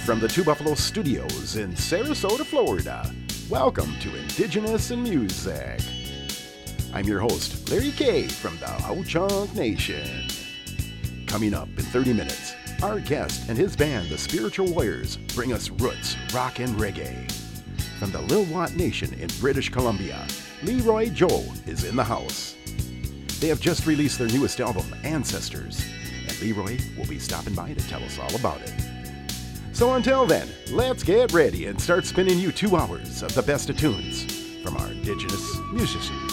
from the Two Buffalo Studios in Sarasota, Florida. Welcome to Indigenous in Music. I'm your host, Larry K. from the Ho-Chunk Nation. Coming up in 30 minutes, our guest and his band, the Spiritual Warriors, bring us roots, rock, and reggae. From the Lil'wat Nation in British Columbia, Leroy Joe is in the house. They have just released their newest album, Ancestors, and Leroy will be stopping by to tell us all about it. So until then, let's get ready and start spinning you 2 hours of the best of tunes from our Indigenous musicians.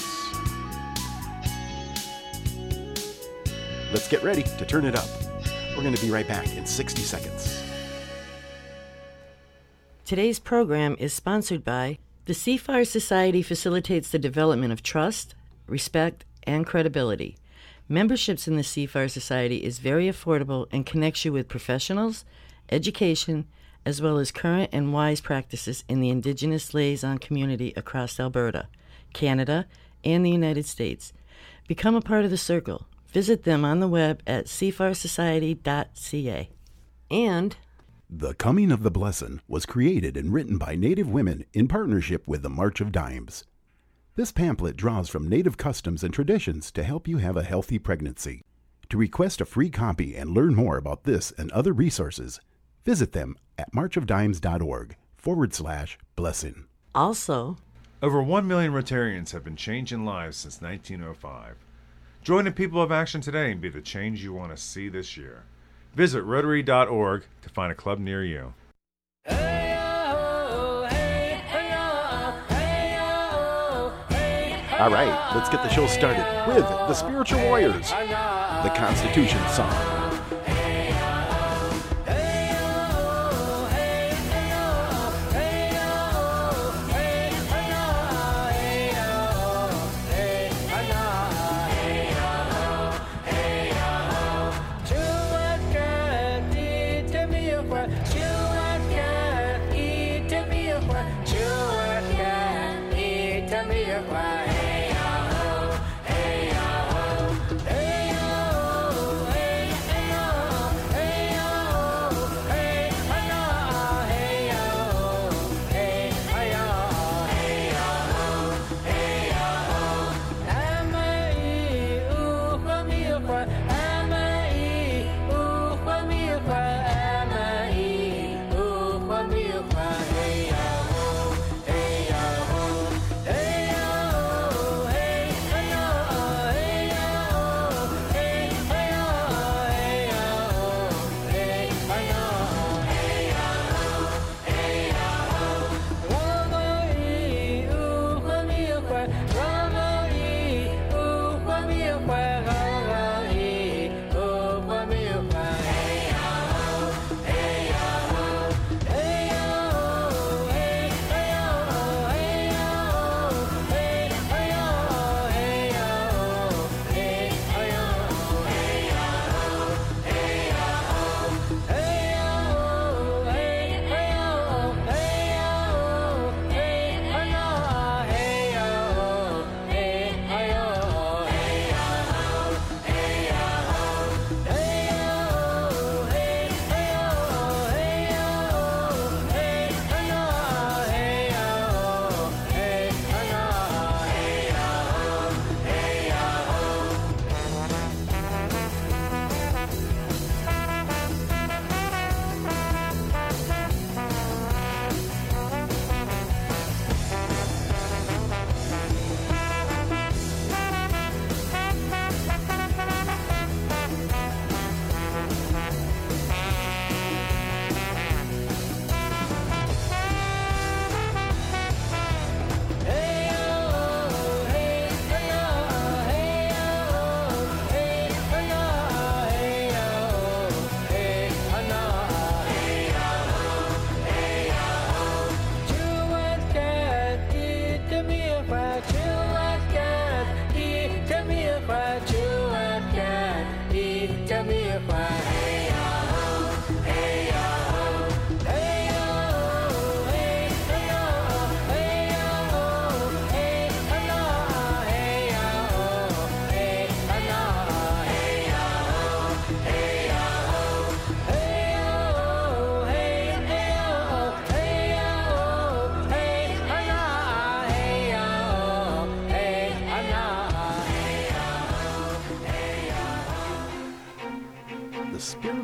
Let's get ready to turn it up. We're going to be right back in 60 seconds. Today's program is sponsored by the Seafire Society. Facilitates the development of trust, respect, and credibility. Memberships in the Seafire Society is very affordable and connects you with professionals, education, as well as current and wise practices in the Indigenous liaison community across Alberta, Canada, and the United States. Become a part of the circle. Visit them on the web at seafiresociety.ca. And The Coming of the Blessin' was created and written by Native women in partnership with the March of Dimes. This pamphlet draws from Native customs and traditions to help you have a healthy pregnancy. To request a free copy and learn more about this and other resources, visit them at marchofdimes.org/blessing. also, Over 1 million Rotarians have been changing lives since 1905. Join the people of action today and be the change you want to see this year. Visit Rotary.org to find a club near you. All right, let's get the show started with the Spiritual Warriors, the Constitution Song.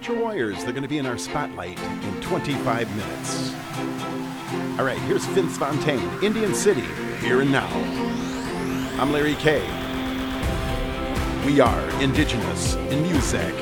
Future Warriors. They're going to be in our spotlight in 25 minutes. All right, here's Vince Fontaine, Indian City, Here and Now. I'm Larry K. We are Indigenous in Music.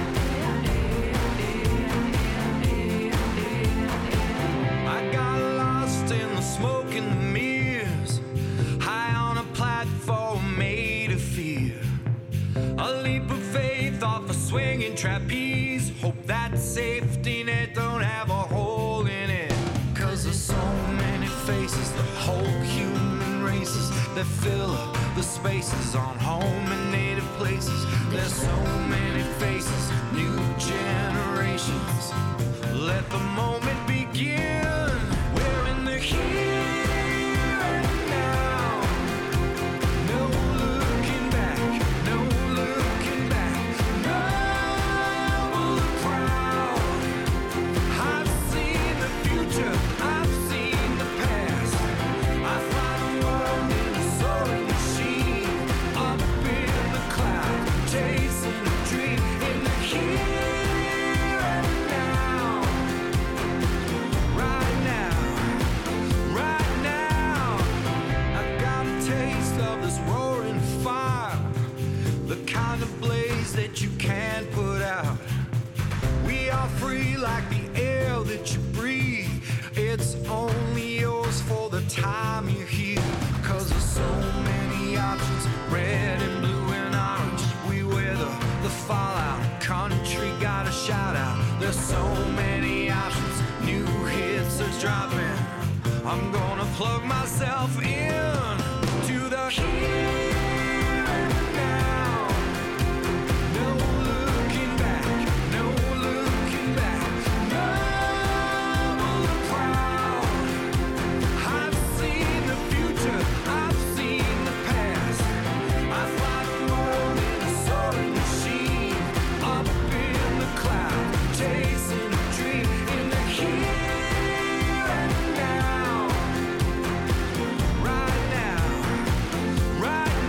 I got lost in the smoke and the mirrors, high on a platform made of fear. A leap of faith off a swinging trapeze. Hope that safety net don't have a hole in it. 'Cause there's so many faces, the whole human races that fill up the spaces on home and native places. There's so many faces, new generations. Let the moment begin. We're in the here and now. No looking back, no looking back. Noble and proud. I've seen the future, I've seen the past. I find a world in a soaring machine, up in the cloud, chasing a dream in the here and now. Right now, right now, I got a taste of this roaring fire, the kind of blaze that you can't put out. We are free like the air that you breathe. It's only yours for the time you're here. 'Cause there's so many options, red and blue and orange. We weather the fallout, country got a shout out. There's so many options, new hits are dropping. I'm gonna plug myself in to the here and now. No looking back, no looking back. Noble and proud. I've seen the future, I've seen the past. I fly the world in a soaring machine, up in the cloud, chasing a dream in the here and now. Right now, right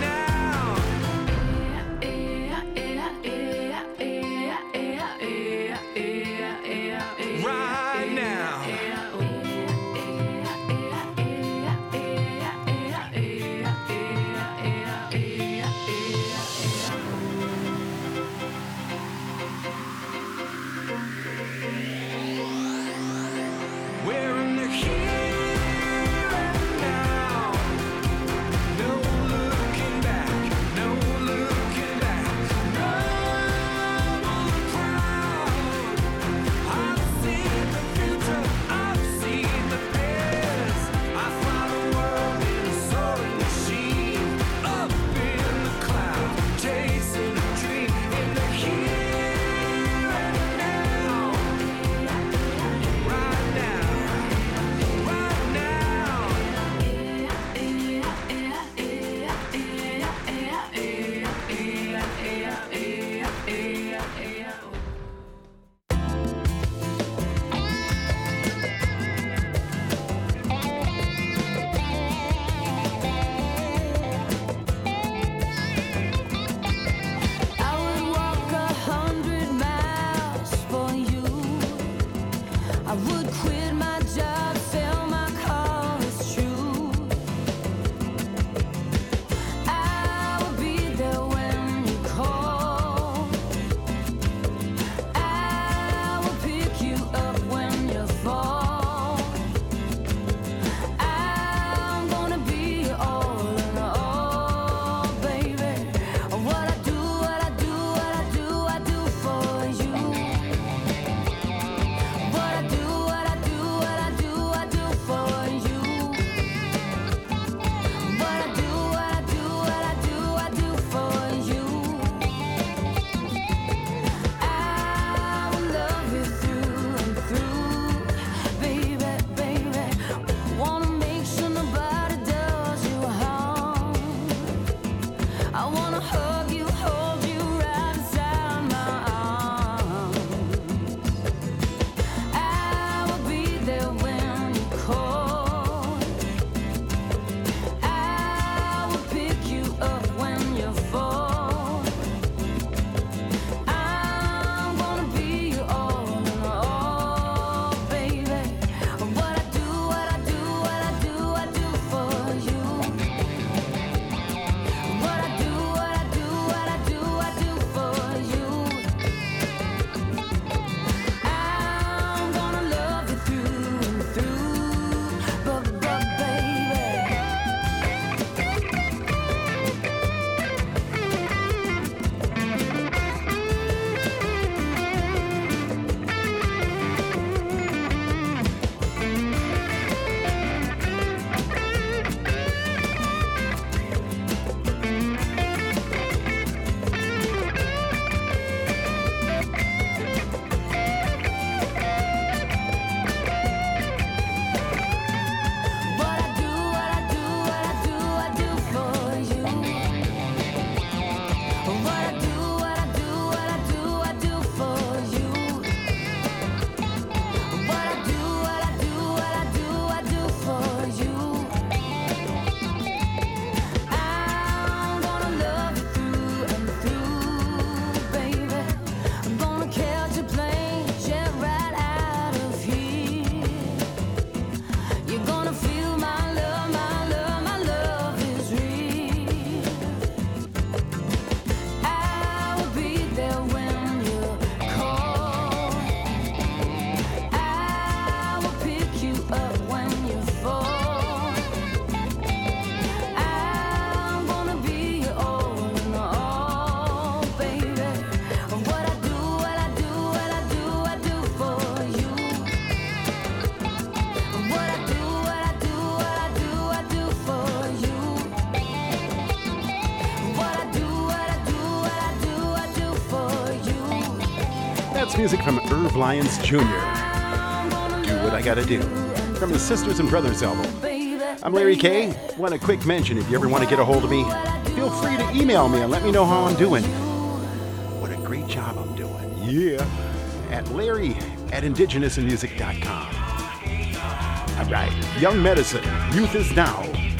This music from Irv Lyons Jr. Do What I Gotta Do, from the Sisters and Brothers album. I'm Larry K. Want a quick mention, if you ever want to get a hold of me, feel free to email me and let me know how I'm doing. What a great job I'm doing. Yeah. At Larry@indigenousinmusic.com. All right. Young Medicine, Youth is Now.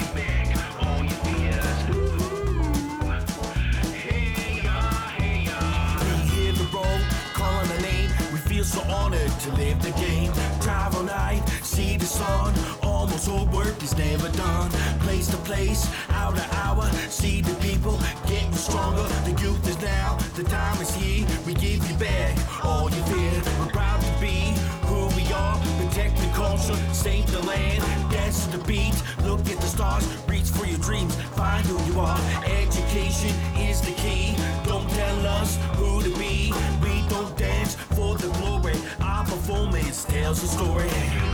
So honored to live the game. Drive all night, see the sun. Almost all work is never done. Place to place, hour to hour. See the people getting stronger. The youth is now, the time is here. We give you back all your fear. We're proud to be who we are. Protect the culture, save the land. Dance to the beat, look at the stars. Reach for your dreams, find who you are. Education is the key. Don't tell us who to be. We don't dance for the glory. Our performance tells a story.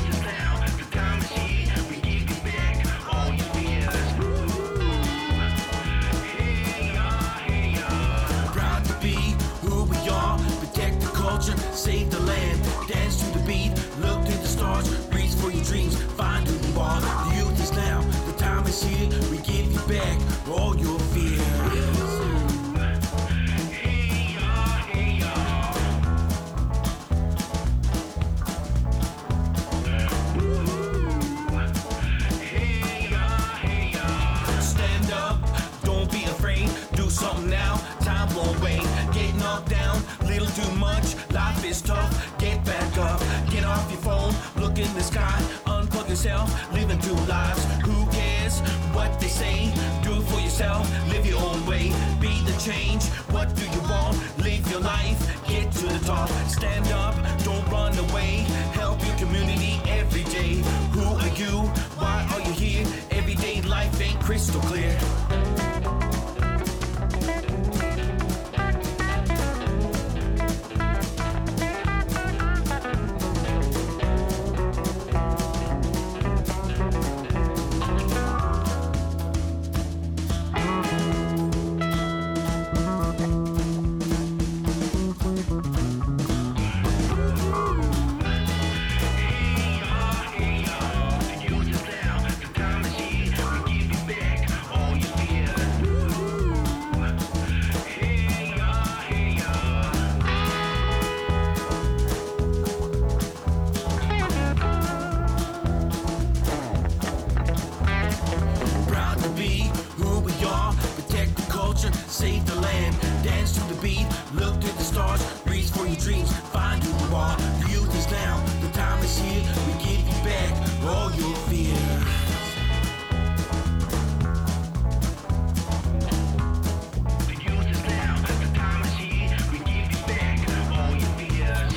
Proud to be who we are. Protect the culture, save the land. Dance to the beat, look to the stars. Reach for your dreams, find who you are. The youth is now, the time is here. We give you back all your fears. Something now, time won't wait. Get knocked down, little too much. Life is tough, get back up. Get off your phone, look in the sky. Unplug yourself, living two lives. Who cares what they say? Do it for yourself, live your own way. Be the change, what do you want? Live your life, get to the top. Stand up, don't run away. Help your community every day. Who are you? Why are you here? Everyday life ain't crystal clear. Save the land, dance to the beat, look to the stars, reach for your dreams, find who you are. The youth is now, the time is here. We give you back all your fears. The youth is now, the time is here. We give you back all your fears.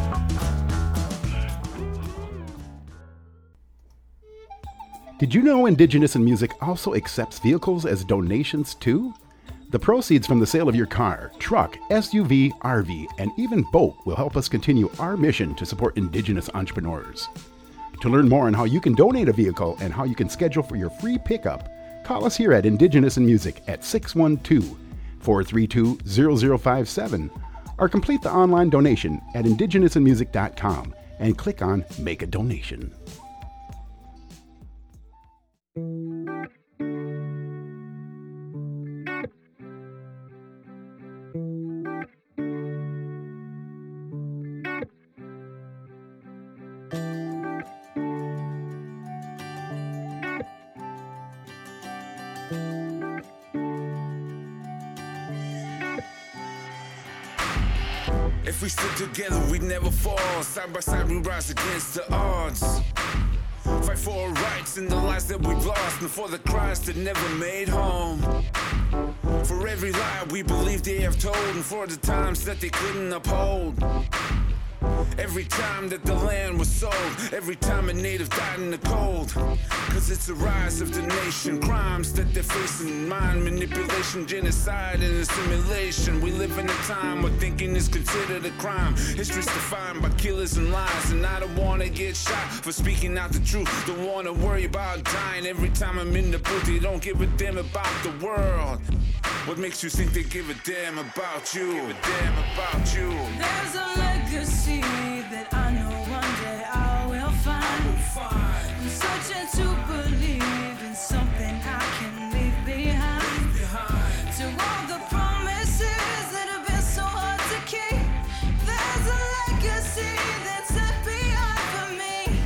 Did you know Indigenous in Music also accepts vehicles as donations too? The proceeds from the sale of your car, truck, SUV, RV, and even boat will help us continue our mission to support Indigenous entrepreneurs. To learn more on how you can donate a vehicle and how you can schedule for your free pickup, call us here at Indigenous in Music at 612-432-0057 or complete the online donation at indigenousinmusic.com and click on Make a Donation. If we stick together, we'd never fall. Side by side, we rise against the odds. Fight for our rights and the lives that we've lost, and for the cries that never made home. For every lie we believe they have told, and for the times that they couldn't uphold. Every time that the land was sold, every time a native died in the cold. Cause it's the rise of the nation, crimes that they're facing, mind manipulation, genocide and assimilation. We live in a time where thinking is considered a crime. History's defined by killers and lies, and I don't wanna get shot for speaking out the truth. Don't wanna worry about dying every time I'm in the booth. They don't give a damn about the world. What makes you think they give a damn about you? Give a damn about you. There's a legacy that I know one day I will find. I'm searching to believe in something I can leave behind. To all the promises that have been so hard to keep, there's a legacy that's set behind for me,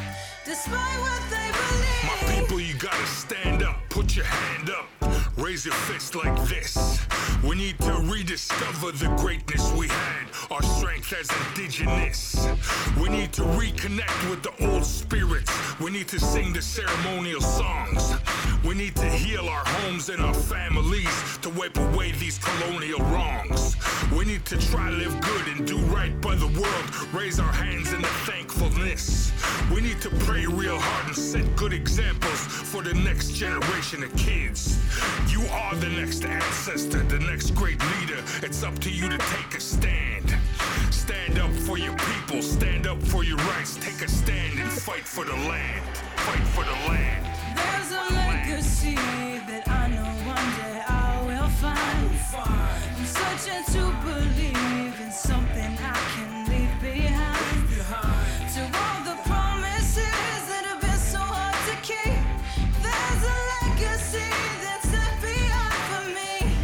despite what they believe. My people, you gotta stand up, put your hand up, raise your fist like this. We need to rediscover the greatness we had, our strength as indigenous. We need to reconnect with the old spirits. We need to sing the ceremonial songs. We need to heal our homes and our families to wipe away these colonial wrongs. We need to try to live good and do right by the world, raise our hands in the thankfulness. We need to pray real hard and set good examples for the next generation of kids. You are the next ancestor, the next great leader. It's up to you to take a stand. Stand up for your people, stand up for your rights. Take a stand and fight for the land. Fight for the land. There's a legacy that I know one day I will find. I'm searching to believe in something I can leave behind. To all the promises that have been so hard to keep, there's a legacy that's set behind for me,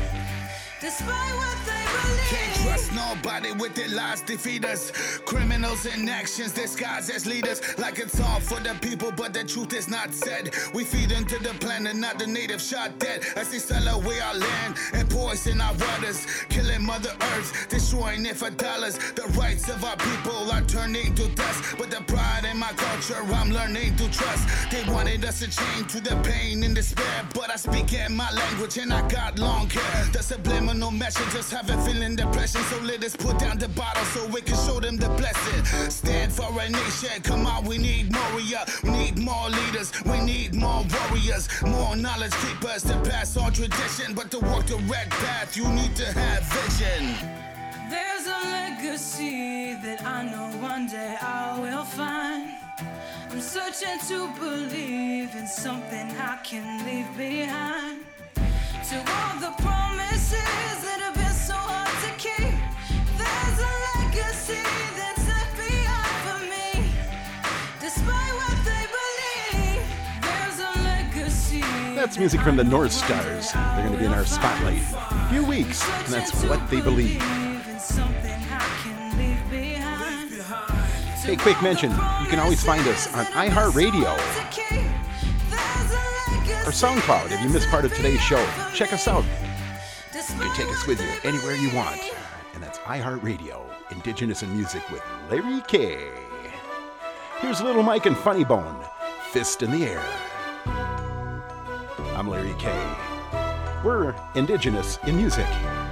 despite what they believe. Can't trust nobody with their lies defeat us. Criminals in actions disguised as leaders, like it's all for the people, but the truth is not said. We feed into the planet, not the native shot dead, as they sell away our land and poison our waters, killing Mother Earth, destroying it for dollars. The rights of our people are turning to dust, but the pride in my culture I'm learning to trust. They wanted us to change to the pain and despair, but I speak in my language and I got long hair. The subliminal messages have a feeling depression, so let us put down the bottle so we can show them the blessing. Stand for a nation, come on, we need more. We need more leaders, we need more warriors, more knowledge keepers to pass on tradition. But to walk the red path, you need to have vision. There's a legacy that I know one day I will find. I'm searching to believe in something I can leave behind. To all the promises that have been so hard to keep, there's a legacy that's set behind for me, despite what they believe. There's a legacy. That's music from the North Stars. They're going to be in our spotlight in a few weeks, and that's What They Believe. Hey, quick mention, you can always find us on iHeartRadio or SoundCloud. If you missed part of today's show, check us out. You can take us with you anywhere you want. And that's iHeartRadio, Indigenous in Music with Larry K. Here's Little Mike and Funny Bone, Fist in the Air. I'm Larry K. We're Indigenous in Music.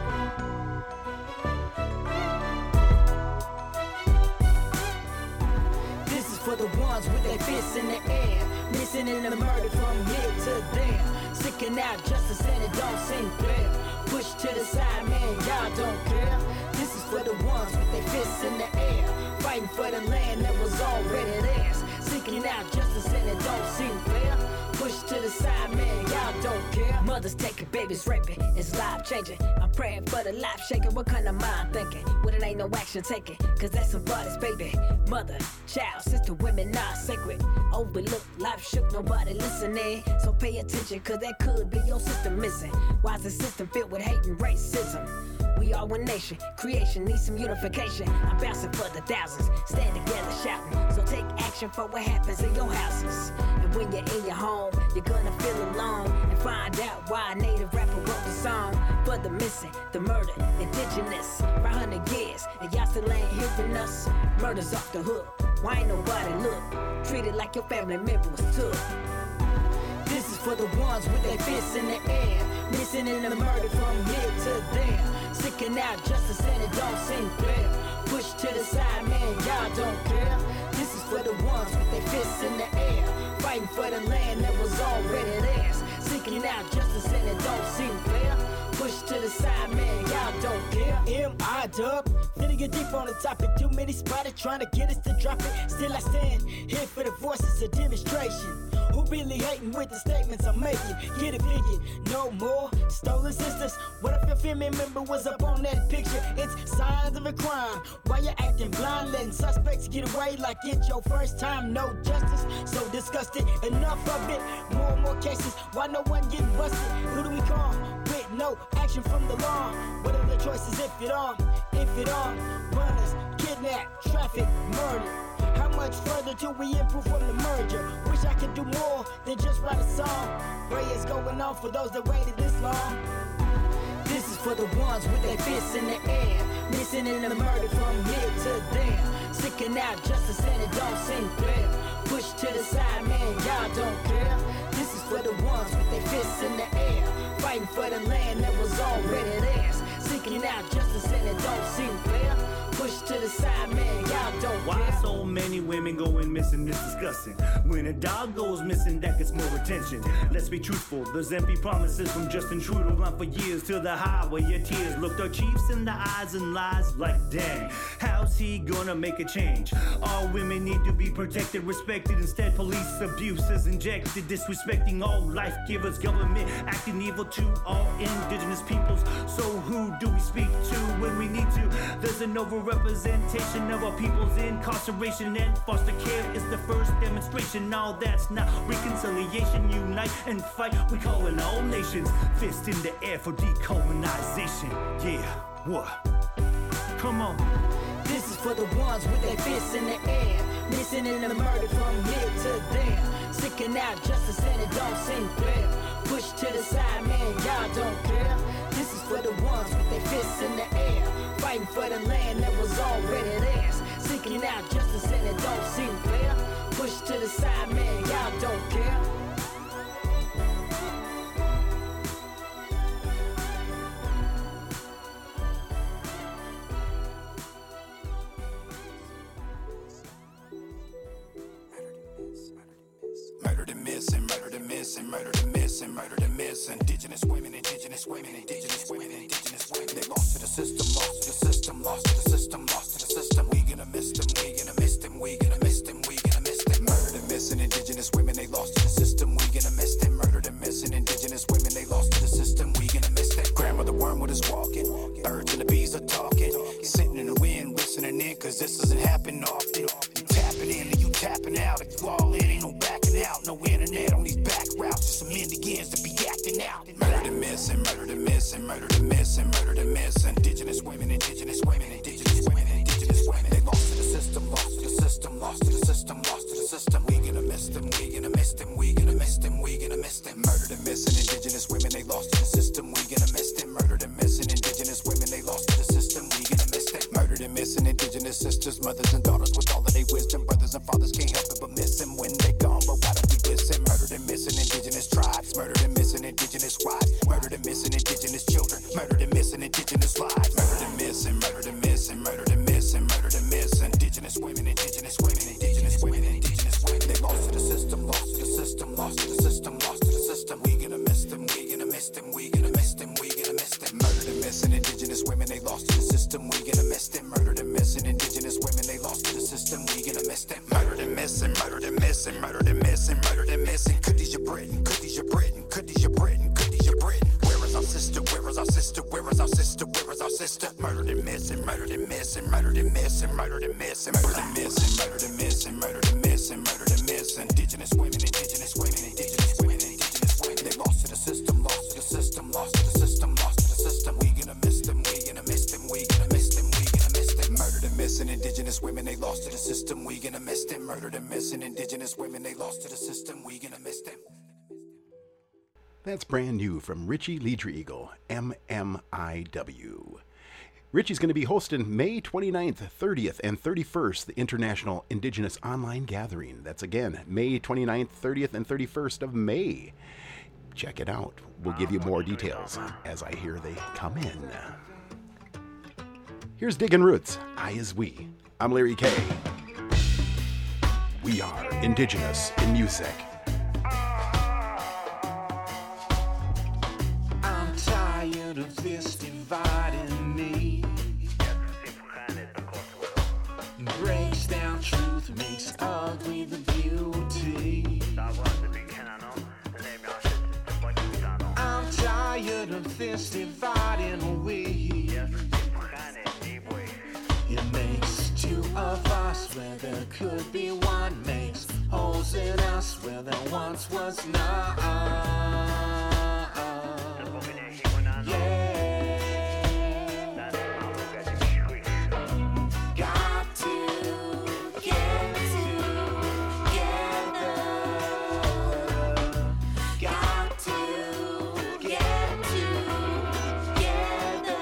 For the ones with their fists in the air, missing in the murder from here to there, sticking out justice and it don't seem fair. Push to the side, man, y'all don't care. This is for the ones with their fists in the air, fighting for the land that was already theirs, seeking out justice and it don't seem fair. Push to the side, man, y'all don't care. Mothers taking, babies raping, it's life changing. I'm praying for the life shaking. What kind of mind thinking? When it ain't no action taken, cause that's some bodies, baby. Mother, child, sister, women not sacred. Overlooked, life shook, nobody listening. So pay attention, cause that could be your system missing. Why is the system filled with hate and racism? We are one nation, creation needs some unification. I'm bouncing for the thousands, stand together shouting. So take action for what happens in your houses. And when you're in your home, you're gonna feel alone and find out why a native rapper wrote the song. For the missing, the murder, indigenous, for 100 years, and y'all still ain't hearing us. Murder's off the hook, why ain't nobody look? Treated like your family member was took. This is for the ones with their fists in the air, missing in the murder from here to there, sticking out justice and it don't seem fair. Push to the side, man, y'all don't care. This is for the ones with their fists in the air, fighting for the land that was already theirs, seeking out justice and it don't seem fair. Push to the side, man, y'all don't care. M.I. Dub, finna get deep on the topic. Too many spotted trying to get us to drop it. Still I stand here for the voices of demonstration. who really hating with the statements I'm making. Get it figured, no more stolen sisters. What if your family member was up on that picture? It's signs of a crime. Why you acting blind, letting suspects get away like it's your first time? No justice, so disgusted. Enough of it, more and more cases. Why no one getting busted? Who do we call? With no action from the law. What are the choices if it all? Runners, kidnap, traffic, murder. How much further till we improve from the merger? Wish I could do more than just write a song. Prayers going on for those that waited this long. This is for the ones with their fists in the air, missing in the murder from here to there. Sticking out justice and it don't seem fair. Push to the side, man, y'all don't care. This is for the ones with their fists in the air, fighting for the land that was already theirs. Seeking out justice and it don't seem fair. Push to the side, man, y'all don't care. Why so many women going missing? It's disgusting. When a dog goes missing, that gets more attention. Let's be truthful, there's empty promises from Justin Trudeau. Run for years to the highway, your tears looked our chiefs in the eyes and lies like, dang, how's he gonna make a change? All women need to be protected, respected. Instead, police abuse is injected, disrespecting all life givers. Government acting evil to all indigenous peoples. So who do we speak to when we need to? There's an overrepresentation of our people's incarceration, and foster care is the first demonstration. All that's not reconciliation. Unite and fight, we call in all nations. Fist in the air for decolonization. Yeah, what? Come on. This is for the ones with their fists in the air, missing in the murder from here to there. Sticking out justice and it don't seem fair. Push to the side, man, y'all don't care. This is for the ones with their fists in the air, fighting for the land that was already theirs. Seeking out justice and it don't seem fair. Push to the side, man, y'all don't care. Murdered and missing, murdered and missing, murdered and missing, murdered and missing. Indigenous women, indigenous women, indigenous women, indigenous women. They lost to the system, lost to the system, lost to the system, lost to the system. We gonna miss them, we gonna miss them, we gonna miss them, we gonna miss them. Murdered and missing, indigenous women, they lost to the system, we gonna miss them. Murdered and missing, indigenous women, they lost to the system, we gonna miss them. Grandmother wormwood is walking, birds and the bees are talking, sitting in the wind, listening in, cause this doesn't happen often. You tapping in and you tapping out, if you all in, ain't no backing out. No internet on these back routes, just some Indians to be acting out. Murdered and missing, murdered and missing, murdered and missing, murdered and missing. Indigenous women, indigenous women, indigenous women, indigenous women. They lost to the system, lost to the system, lost to the system, lost to the system. We gonna miss them, we gonna miss them, we gonna miss them, we gonna miss them. Murdered and missing, indigenous women, they lost to the system, we gonna miss them. Murdered and missing, indigenous women, they lost to the system, we gonna miss them. Murdered and missing, indigenous sisters, mothers and daughters with all of their wisdom. Brothers and fathers can't help it but miss them when they gone, but why don't we listen? Murdered and missing indigenous tribes, murdered and missing indigenous wives, murdered and missing indigenous children, murdered and missing indigenous lives, murdered and missing, murdered and missing, murdered and missing, murdered and missing indigenous women, indigenous women, indigenous women, indigenous women. They lost to the system, lost to the system, lost to the system, lost to the system. We gonna miss them, we gonna miss them, we gonna miss them, we gonna miss them. Murdered and missing indigenous women, they lost to the system, we gonna miss them. Murdered and missing indigenous women, they lost to the system, we gonna miss them. Murdered and missing, murdered and missing, murdered and missing, murdered and missing. Khadijah Britain, Khadijah Britain, Khadijah Britain, Khadijah Britain. Where is our sister? Where is our sister? Where is our sister? Where is our sister? Murdered and missing, murdered and missing, murdered and missing, murdered and missing, murdered and missing, murdered and missing, murdered and missing, murdered and missing. Indigenous women, indigenous women, indigenous women, indigenous women. They lost to the system, lost to the system, lost to the system, lost to the system. We gonna miss them, we gonna miss them, we gonna miss them, we gonna miss them. Murdered and missing indigenous women, they lost to the system, we gonna miss them. Murdered and missing indigenous women, they lost to the system, we gonna miss them. That's brand new from Richie Leadreagle, MMIW. Richie's going to be hosting May 29th, 30th, and 31st, the International Indigenous Online Gathering. That's again, May 29th, 30th, and 31st of May. Check it out. We'll give you more details as I hear they come in. Here's Diggin' Roots, I Is We. I'm Larry K. We are Indigenous in Music. I'm tired of this dividing me. Breaks down truth, makes ugly the beauty. tired of this dividing we. It makes two of us where there could be one. Makes holes in us where there once was none. Yeah. Got to get together. Got to get together.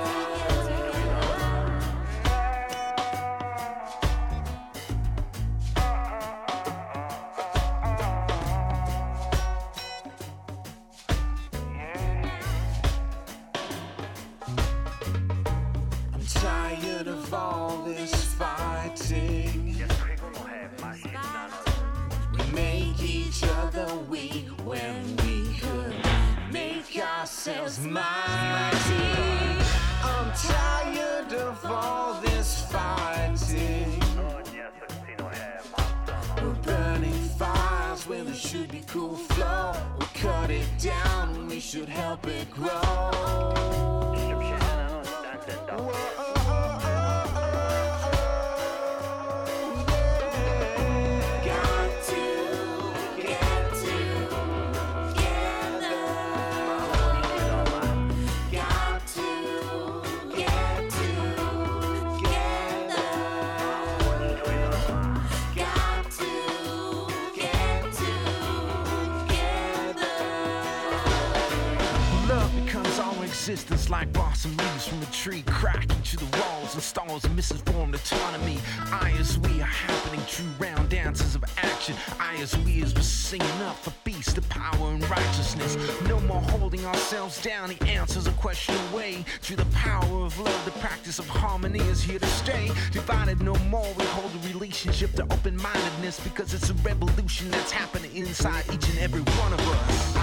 I'm tired of all this fighting. We make each other weak when we could make ourselves mighty. I'm tired of all this fighting. We're burning fires when there should be cool flow. We cut it down when we should help it grow. Got to get together. Got to get together. Got to get together. Love becomes our existence like blossom leaves from a tree, cracking through the walls and stalls of misinformed autonomy. I as we are happening, true round dances of action. I as we as we're singing up for peace, the power and righteousness. No more holding ourselves down, the answers are questioned away. Through the power of love, the practice of harmony is here to stay. Divided no more, we hold a relationship to open-mindedness, because it's a revolution that's happening inside each and every one of us.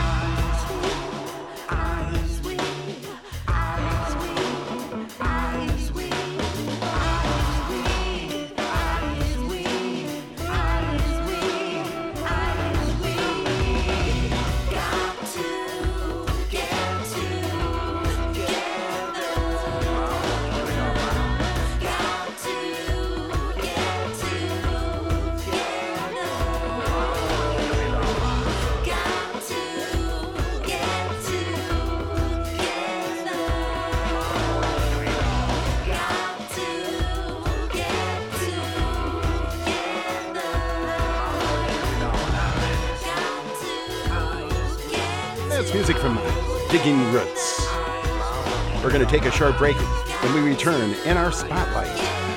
That's music from Digging Roots. We're going to take a short break. When we return, in our spotlight,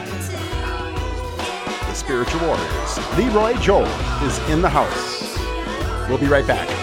the Spiritual Warriors. Leroy Joel is in the house. We'll be right back.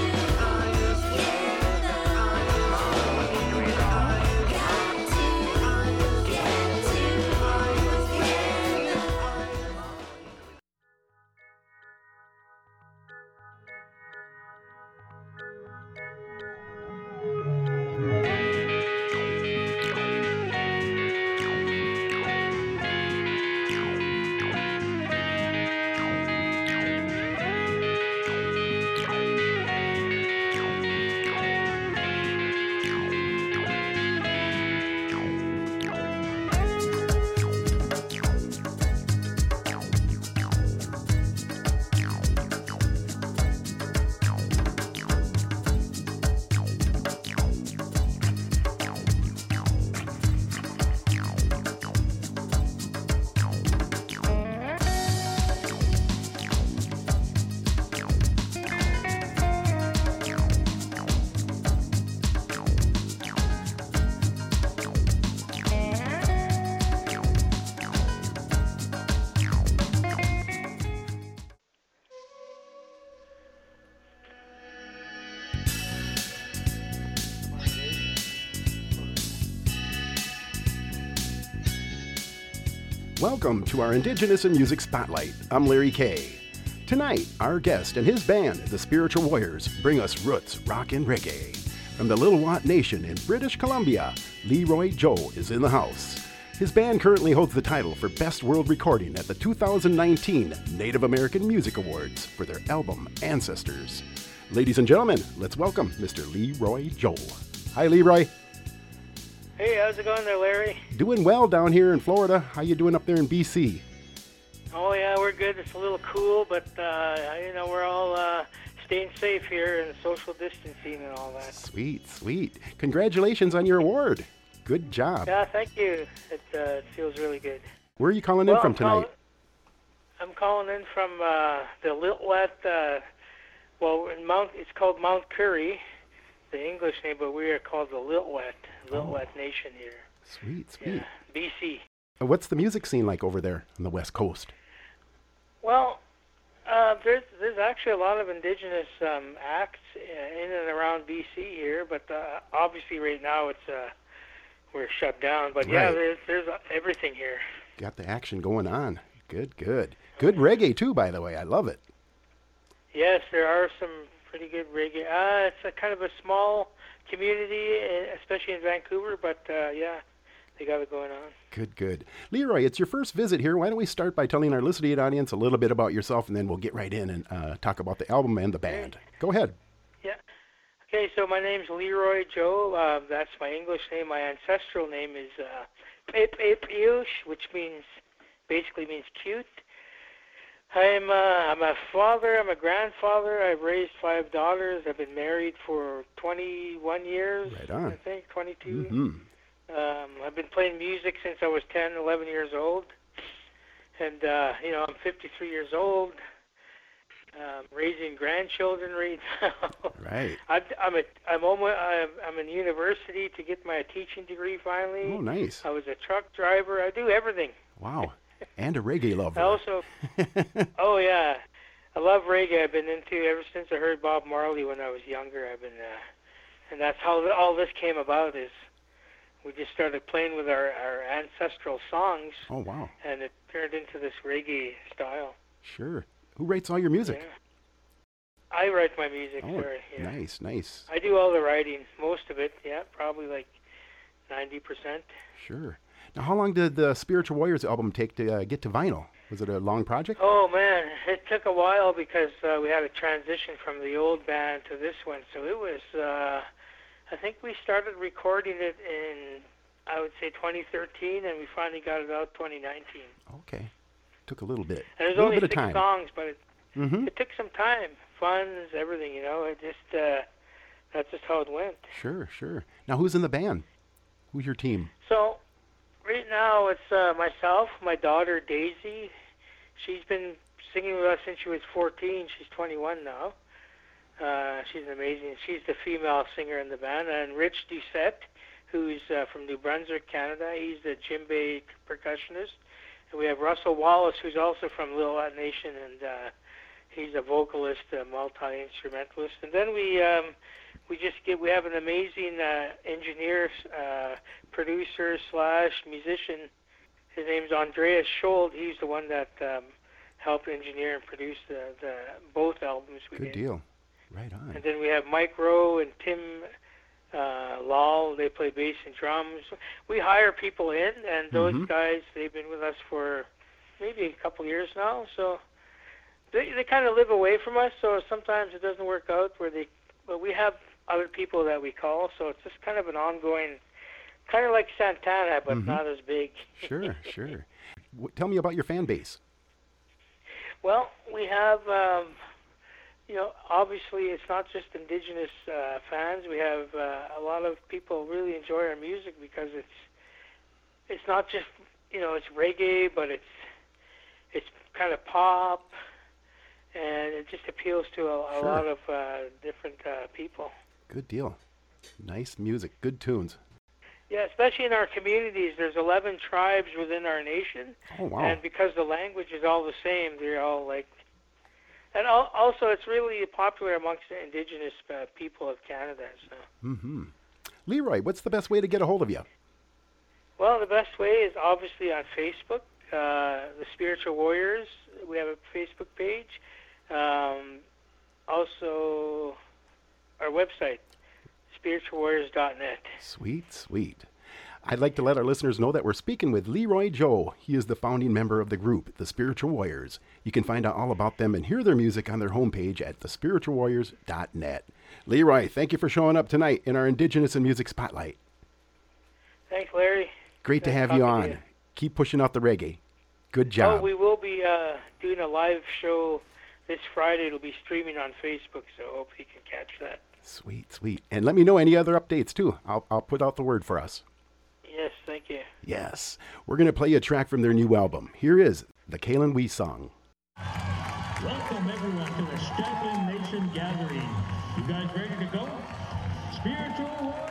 Welcome to our Indigenous and Music Spotlight. I'm Larry K. Tonight, our guest and his band, the Spiritual Warriors, bring us roots, rock, and reggae. From the Little Wat Nation in British Columbia, Leroy Joel is in the house. His band currently holds the title for Best World Recording at the 2019 Native American Music Awards for their album Ancestors. Ladies and gentlemen, let's welcome Mr. Leroy Joel. Hi, Leroy. Hey, how's it going there, Larry? Doing well down here in Florida. How you doing up there in BC? Oh, yeah, we're good. It's a little cool, but, we're all staying safe here and social distancing and all that. Sweet, sweet. Congratulations on your award. Good job. Yeah, thank you. It feels really good. Where are you calling in from tonight? I'm calling in from the Lil'wat, it's called Mount Currie, the English name, but we are called the Lil'wat Nation here. Sweet, sweet. Yeah, BC. What's the music scene like over there on the West Coast? Well, there's actually a lot of indigenous acts in and around BC here, but obviously right now we're shut down. But yeah, there's everything here. Got the action going on. Good, good. Good reggae too, by the way. I love it. Yes, there are some pretty good reggae. It's a kind of a small community, especially in Vancouver, but yeah, they got it going on. Good, good. Leroy, it's your first visit here. Why don't we start by telling our listening audience a little bit about yourself, and then we'll get right in and talk about the album and the band. Go ahead. Yeah. Okay, so my name's Leroy Joe. That's my English name. My ancestral name is Pepiush, which basically means cute. I'm a father. I'm a grandfather. I've raised 5 daughters. I've been married for 21 years. Right on. I think 22. Mm-hmm. I've been playing music since I was 10, 11 years old, and I'm 53 years old. Raising grandchildren right now. Right. I'm in university to get my teaching degree finally. Oh, nice. I was a truck driver. I do everything. Wow. And a reggae lover. I also, oh yeah, I love reggae. I've been into ever since I heard Bob Marley when I was younger. And that's how all this came about. Is we just started playing with our ancestral songs. Oh wow. And it turned into this reggae style. Sure. Who writes all your music? Yeah. I write my music. Oh, sorry. Yeah. Nice, nice. I do all the writing, most of it. Yeah, probably like 90%. Sure. Now, how long did the Spiritual Warriors album take to get to vinyl? Was it a long project? Oh, man, it took a while because we had a transition from the old band to this one. So it was, I think we started recording it in, I would say, 2013, and we finally got it out 2019. Okay. Took a little bit. And there's only 6 songs, but it took some time. Funds, everything, It just, that's just how it went. Sure, sure. Now, who's in the band? Who's your team? So, right now, it's myself, my daughter, Daisy. She's been singing with us since she was 14. She's 21 now. She's amazing. She's the female singer in the band. And Rich Doucette, who's from New Brunswick, Canada. He's the djembe percussionist. And we have Russell Wallace, who's also from Lil'wat Nation, and he's a vocalist, a multi-instrumentalist. And then we have an amazing engineer, producer / musician. His name's Andreas Schold. He's the one that helped engineer and produce the both albums we Good did. Deal. Right on. And then we have Mike Rowe and Tim Lal. They play bass and drums. We hire people in, and those guys, they've been with us for maybe a couple years now. So they kind of live away from us, so sometimes it doesn't work out but we have other people that we call, so it's just kind of an ongoing, kind of like Santana, but not as big. Sure, sure. Tell me about your fan base. Well, we have, obviously it's not just indigenous fans. We have a lot of people really enjoy our music because it's not just, it's reggae, but it's kind of pop, and it just appeals to a lot of different people. Good deal. Nice music, good tunes. Yeah, especially in our communities. There's 11 tribes within our nation. Oh, wow. And because the language is all the same, they're all like... And also, it's really popular amongst the indigenous people of Canada. So. Leroy, what's the best way to get a hold of you? Well, the best way is obviously on Facebook, the Spiritual Warriors. We have a Facebook page. Also, our website, spiritualwarriors.net. Sweet, sweet. I'd like to let our listeners know that we're speaking with Leroy Joe. He is the founding member of the group, The Spiritual Warriors. You can find out all about them and hear their music on their homepage at thespiritualwarriors.net. Leroy, thank you for showing up tonight in our Indigenous and Music Spotlight. Thanks, Larry. Great to have talking you to on. you. Keep pushing out the reggae. Good job. Oh, we will be doing a live show this Friday. It'll be streaming on Facebook, so hope you can catch that. Sweet, sweet. And let me know any other updates, too. I'll put out the word for us. Yes, thank you. Yes. We're going to play a track from their new album. Here is the Kalen Wee Song. Welcome, everyone, to the Step-In Nation Gathering. You guys ready to go? Spiritual Warriors!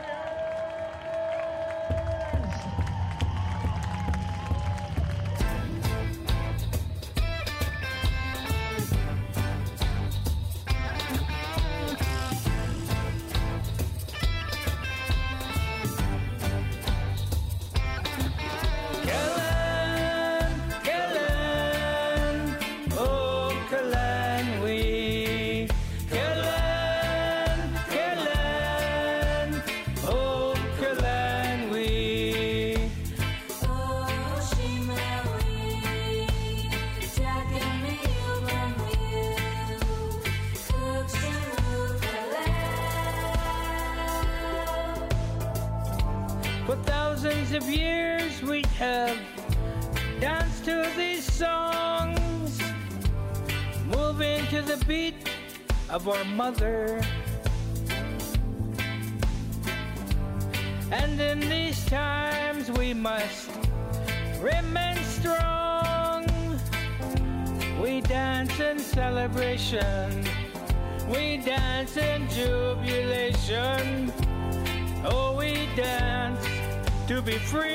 For thousands of years we have danced to these songs, moving to the beat of our mother. And in these times we must remain strong. We dance in celebration, we dance in jubilation. Oh, we dance to be free.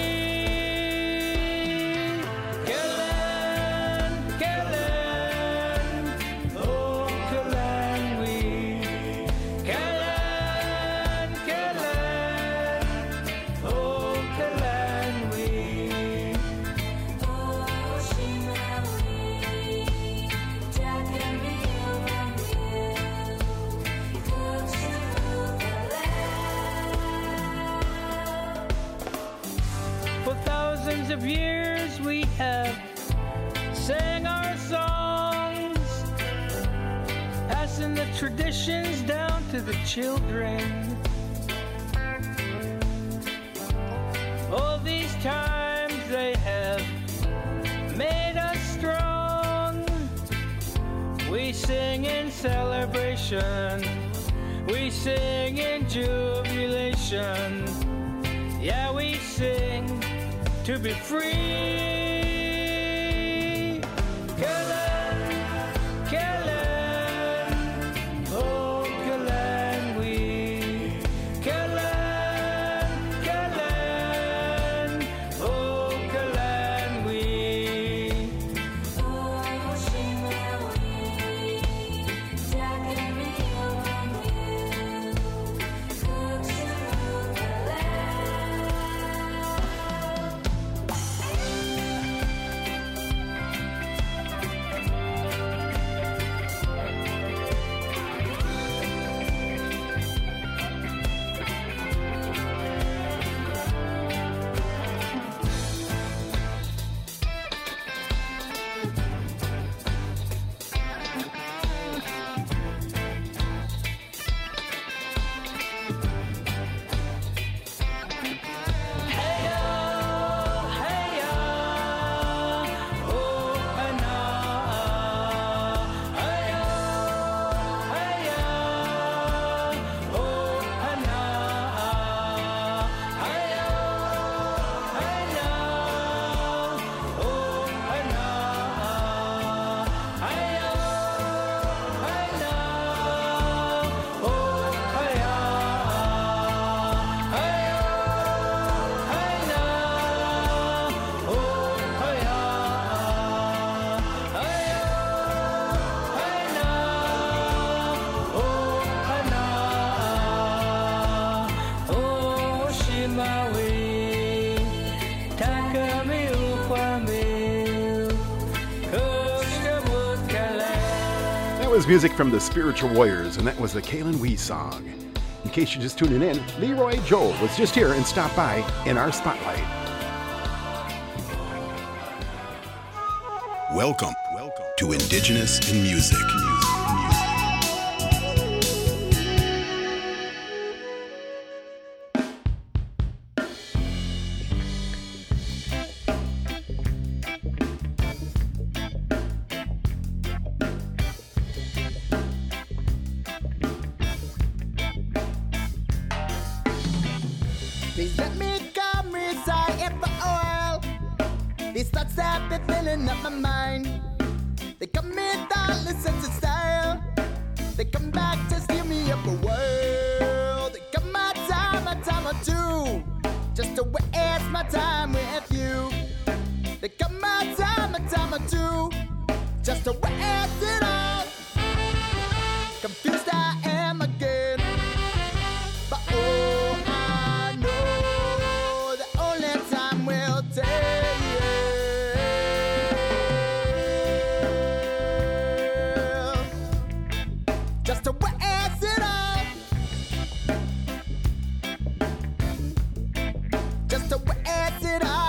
Kellen, Kellen, oh, Kellen, we. Kellen, Kellen, oh, Kellen, we. Oh, Shima, we. For thousands of years we have sang our songs, passing the traditions down to the children. All these times they have made us strong. We sing in celebration, we sing in jubilation. Yeah, we sing to be free. Kellen, Kellen, oh, Kellen, we. Kellen, Kellen, oh, Kellen, we. Oh, Shima, we. Takami, oh, That was music from the Spiritual Warriors, and that was the Kalen Wee Song. In case you're just tuning in, Leroy Joel was just here and stopped by in our spotlight. Welcome to Indigenous in Music. Please let me come reside for oil. These thoughts have been filling up my mind. They come without the sense of style. They come back to steal me up a world. They come a time or two, just to waste my time with you. They come a time or two, just to waste it all. Confused I am again, but oh, I know the only time will tell. Just to waste it all. Just to waste it all.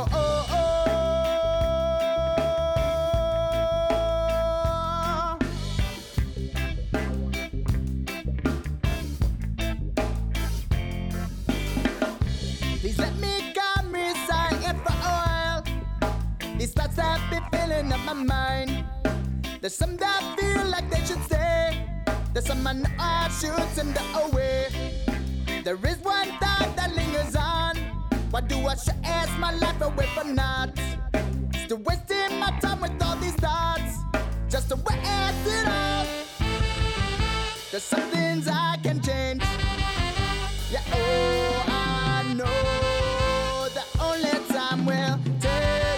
Please let me come reside for oil. These thoughts have been filling up my mind. There's some that feel like they should stay. There's some I know I should send away. There is one thought that lingers on. Why do I stress my life away from naught? Still wasting my time with all these thoughts, just to waste it all. There's some things I can change. Yeah, oh, I know the only time will tell.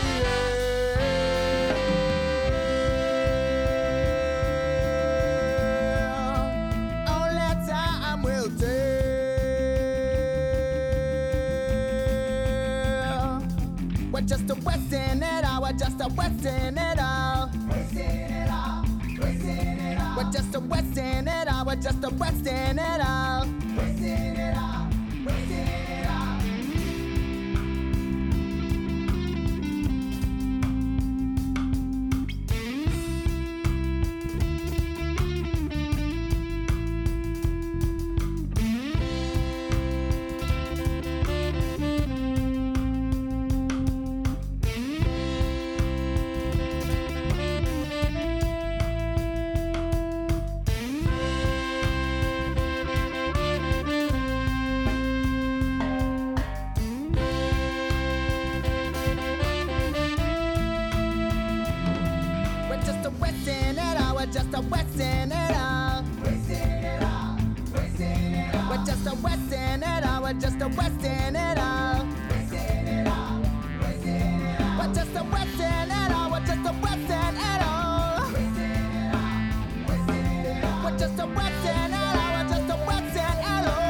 Only time will tell. We're just a wasting it all. We're just a wasting it all. Wasting it all. Wasting it all. We're just a wasting it all. We're just a wasting it all. Wasting it all. Wasting it all. We're just a wasting it all. We're just a wasting it all. Wasting it all. Wasting it all. We're just a wasting it all. We're just a wasting it all. Wasting it all. Wasting it all. We're just a wasting it all. We're just a wasting it all. Wasting it all. Wasting it all. We're just a wasting it all. We're just a wasting it all.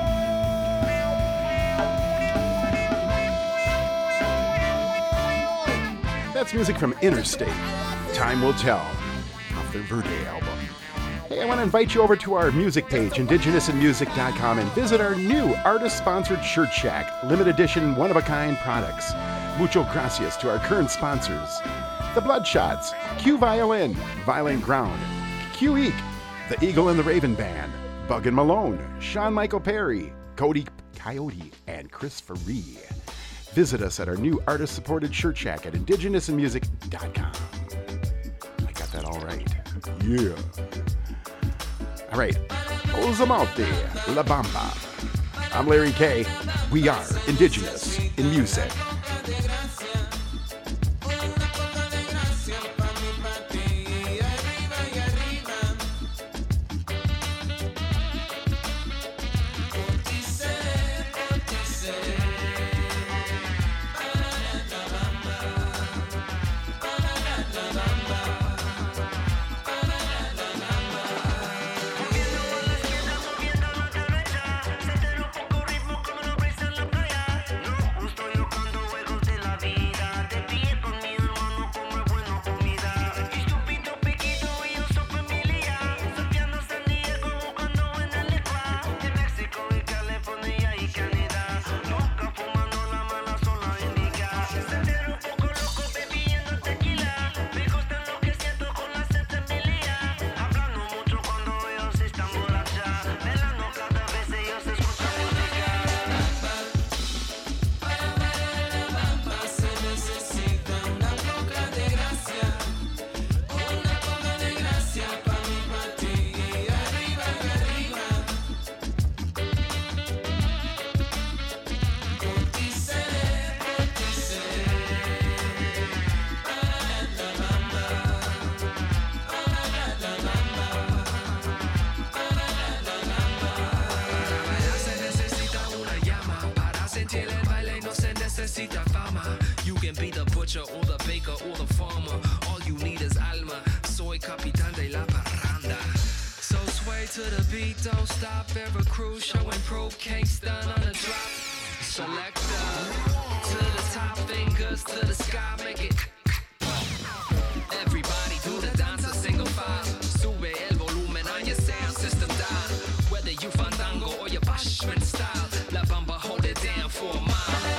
That's music from Interstate. Time Will Tell, off their Verde album. Hey, I want to invite you over to our music page, indigenousinmusic.com, and visit our new artist-sponsored Shirt Shack, limited edition, one-of-a-kind products. Mucho gracias to our current sponsors, The Bloodshots, Q Violin, Violin Ground, Q Eek, The Eagle and the Raven Band, Bug and Malone, Sean Michael Perry, Cody Coyote, and Chris Faree. Visit us at our new artist-supported Shirt Shack at indigenousinmusic.com. I got that all right. Yeah. All right. Ozomalte, La Bamba. I'm Larry K. We are Indigenous in Music. Justo yo cuando beat don't stop, every crew showing proof, can't stun on a drop. Selector, to the top, fingers to the sky, make it. Everybody do the dance, a single file. Sube el volumen on your sound system dial. Whether you fandango or your bashment style, La Bamba hold it down for a mile.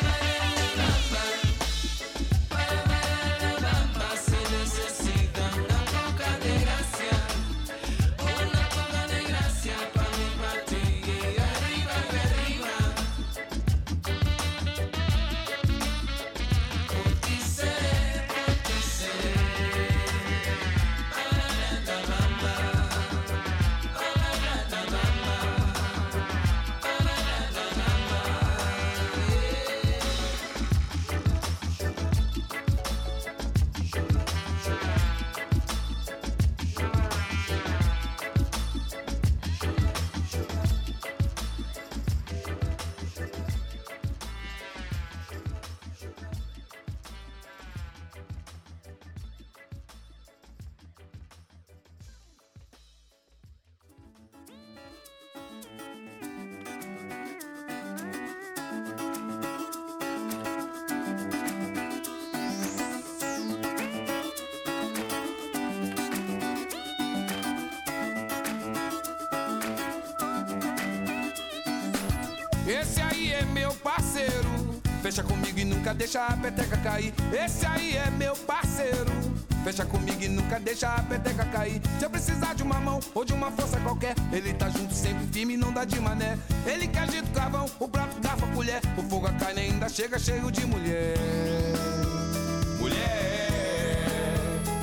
Esse aí é meu parceiro, fecha comigo e nunca deixa a peteca cair. Esse aí é meu parceiro, fecha comigo e nunca deixa a peteca cair. Se eu precisar de uma mão ou de uma força qualquer, ele tá junto sempre firme e não dá de mané. Ele que agita o carvão, o prato garfo, a colher, o fogo a carne ainda chega cheio de mulher. Mulher,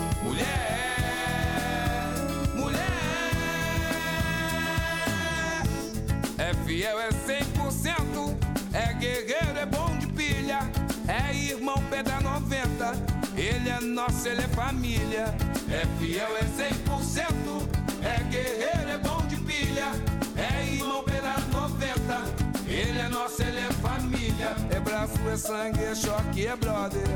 mulher, mulher. É fiel, é 100%, é guerreiro, é bom de pilha, é irmão pedra 90, ele é nosso, ele é família. É fiel, é 100%, é guerreiro, é bom de pilha, é irmão pedra 90, ele é nosso, ele é família. É braço, é sangue, é choque, é brother,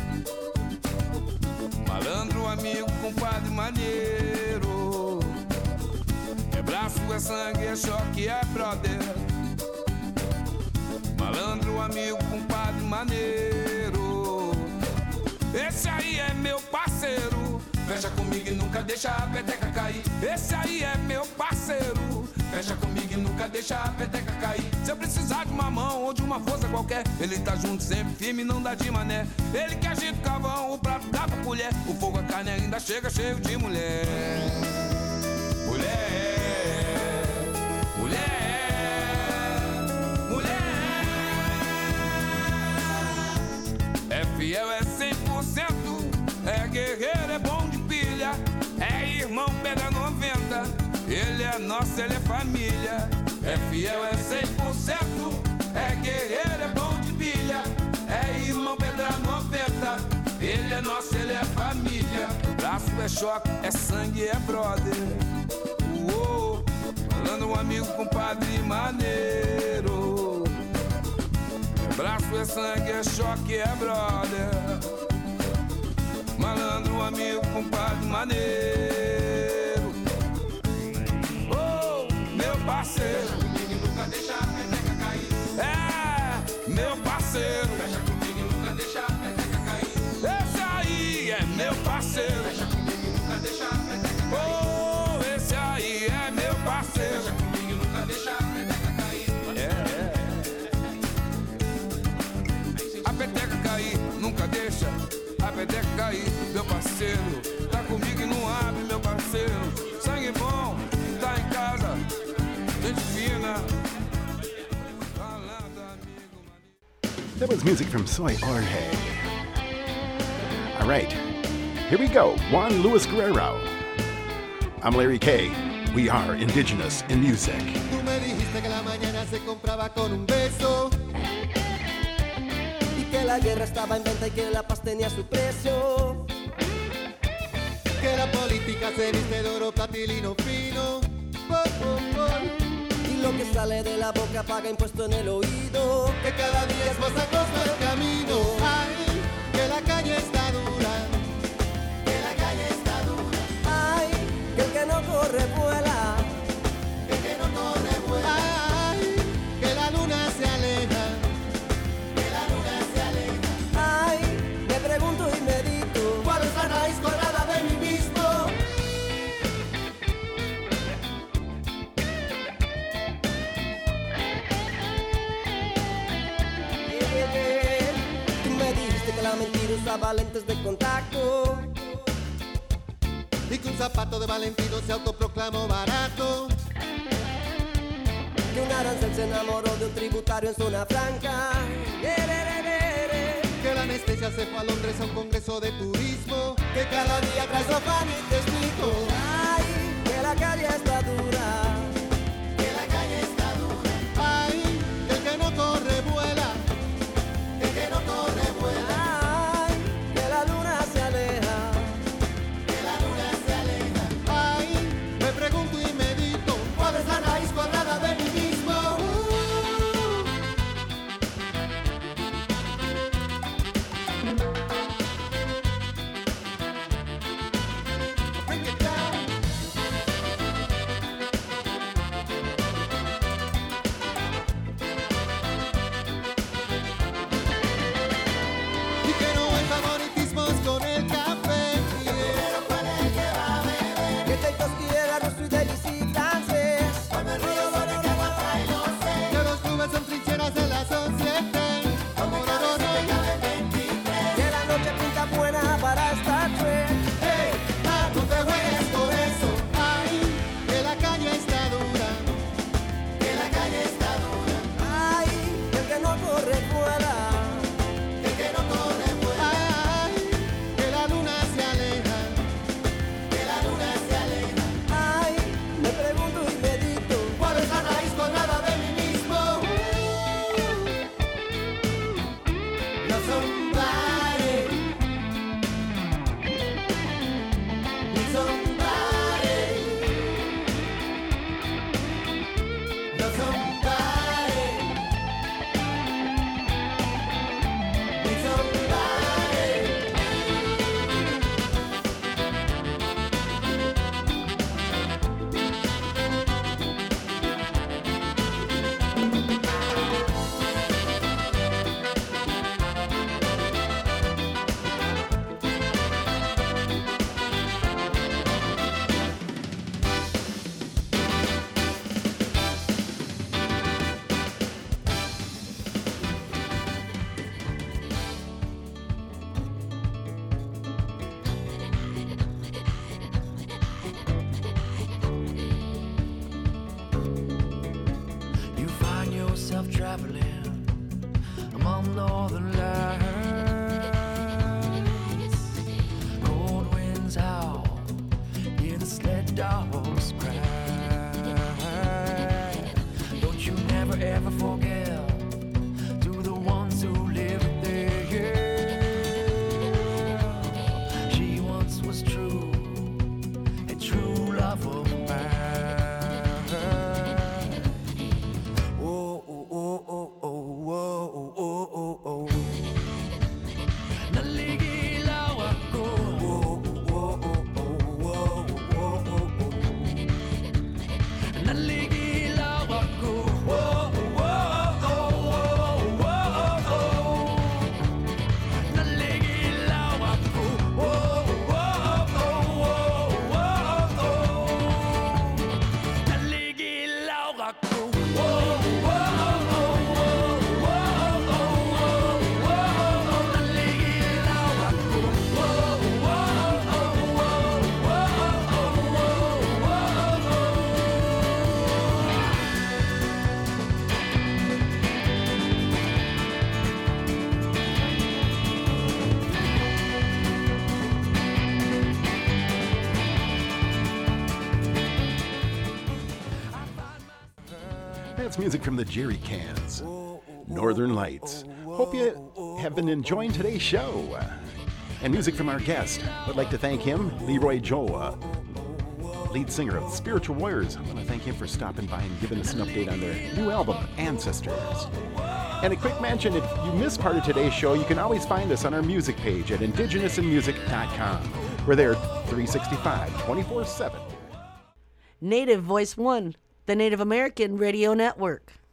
malandro, amigo, compadre, maneiro. É braço, é sangue, é choque, é brother, malandro, amigo, compadre, maneiro. Esse aí é meu parceiro, fecha comigo e nunca deixa a peteca cair. Esse aí é meu parceiro, fecha comigo e nunca deixa a peteca cair. Se eu precisar de uma mão ou de uma força qualquer, ele tá junto sempre firme e não dá de mané. Ele que agita o carvão, o prato dá pra colher, o fogo a carne ainda chega cheio de mulher. Mulher, fiel, é 100%, é guerreiro, é bom de pilha, é irmão pedra 90, ele é nosso, ele é família. É fiel, é 100%, é guerreiro, é bom de pilha, é irmão pedra 90, ele é nosso, ele é família. Braço é choque, é sangue, é brother, falando um amigo, compadre, maneiro. Braço é sangue, é choque, é brother, malandro, amigo, compadre, maneiro. Oh, meu parceiro, fecha comigo e nunca deixa a peteca cair. É, meu parceiro, fecha comigo e nunca deixa a peteca cair. Esse aí é meu parceiro, fecha comigo e nunca deixa a peteca cair. Oh, esse aí é meu parceiro, fecha comigo e nunca deixa a peteca cair. A peteca cair, nunca deixa a peteca cair, meu parceiro. Tá comigo e não abre, meu parceiro. Sangue bom, tá em casa, gente fina. That was music from Soy Jorge. All right, here we go. Juan Luis Guerrero. I'm Larry K. We are Indigenous in Music. Tú me dijiste que la mañana se compraba con un beso, que la guerra estaba en venta y que la paz tenía su precio, que la política se viste de oro, platilino fino, y lo que sale de la boca paga impuesto en el oído, que cada día es más angosto el camino. Ay, que la calle está dura, que la calle está dura. Ay, que el que no corre vuela, que el que no usaba lentes de contacto. Y que un zapato de Valentino se autoproclamó barato. Que un arancel se enamoró de un tributario en zona franca. Que la anestesia se fue a Londres a un congreso de turismo. Que cada día trae sofá y te explico. Ay, que la calle está dura. Que la calle está dura. Ay, que el que no corre vuela. Que el que no corre vuela. Ay, que la luna se aleja. Que la luna se aleja. Ay, me pregunto y medito. ¿Cuál es la raíz cuadrada de mi mismo? Traveling among northern lights, cold winds howl, hear the sled dogs cry. Don't you never ever forget to the ones who live there. She once was true, a true love of mine. That's music from the Jerry Cans, Northern Lights. Hope you have been enjoying today's show. And music from our guest. I'd like to thank him, Leroy Joe, lead singer of Spiritual Warriors. I want to thank him for stopping by and giving us an update on their new album, Ancestors. And a quick mention, if you missed part of today's show, you can always find us on our music page at indigenousinmusic.com. We're there 365, 24/7. Native Voice One, the Native American Radio Network.